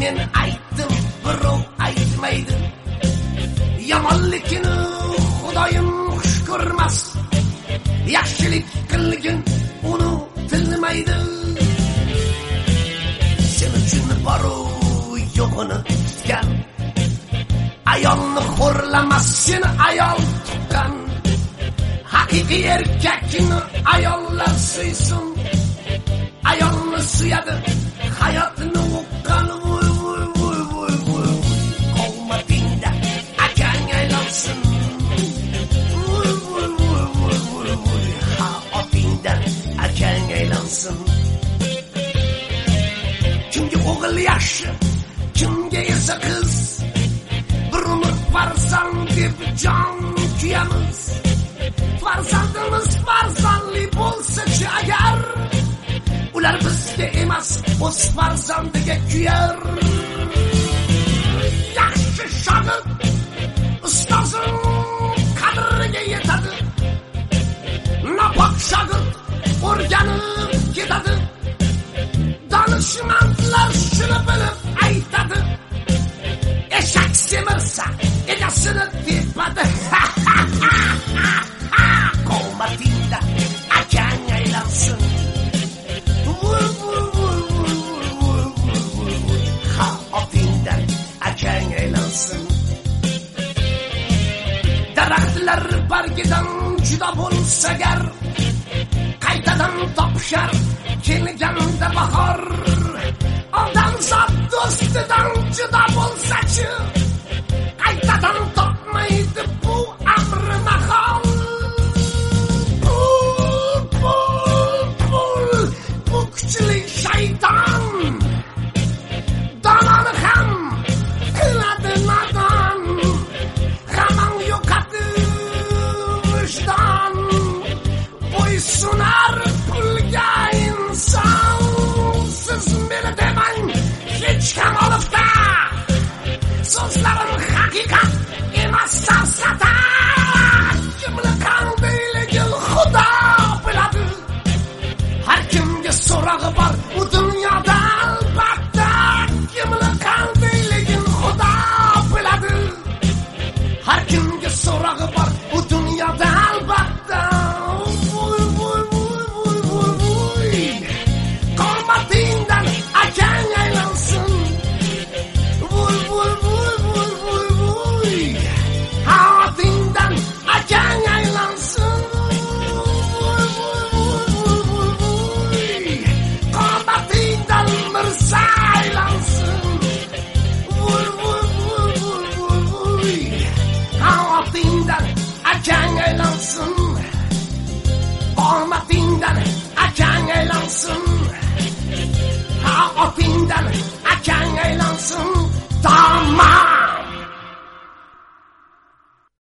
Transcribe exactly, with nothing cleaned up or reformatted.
men aytdim, birov aytmaydi. Yomonlikni Xudoyim xush ko'rmas. Yaxshilik qilgin uni tilmaydi. Sen uchun boru yo'qini tutgan, ayolni xo'rlamas seni ayol tuqqan. Haqiqiy erkakni ayollar suysin, ayolni suyadi hayotni uqqan. Voy voy voy voy voy, qolmatingda akang aylansin. Voy voy voy voy voy voy, ha otingdan akang aylansin. Kimga o'g'il yaxshi, kimga esa qiz, bir umr farzand deb jon kuyamiz. Farzandimiz farzandli bo'lsa-chi agar, ular bizga emas, o'z farzandiga kuyar. Yaxshi shogird ustozing qadriga yetadi, nopok shogird o'rganib ketadi. Donishmandlar shuni bilib aytadi, eshak semirsa egasini tepadi. Qo'matingda akang aylansin. Voy voy voy voy voy voy voy, ha otingdan akang aylansin. Daraxtlar bargidan juda bo'lsa gar, qaytadan topishar kelganda bahor. Odamzod do'stidan juda bo'lsa-chi, qaytadan topmaydi bu amri mahol. Kuchli shayton donani ham qiladi nodon, hamon yo'qotib vijdon, bo'ysunar pulga inson. Siz meni demang hech kam olifta, so'zlarim haqiqat emas safsata. Kimni qandayligi Xudo biladi, har kimga so'rag'i bor u dunyoda albatta. Kimni qandayligini Xudo biladi, har kimga so'rag'i bor u dunyoda albatta. Voy voy voy voy voy voy, qomatingdan akang aylansin. Voy voy voy voy voy voy, hayotingdan akang aylansin. Voy voy voy voy voy voy, qomatingdan mirza aylansin. Voy voy voy voy voy voy, hayotingdan akang aylansin. Qomatingdan akang aylansin, hayotingdan akang aylansin. Tamam.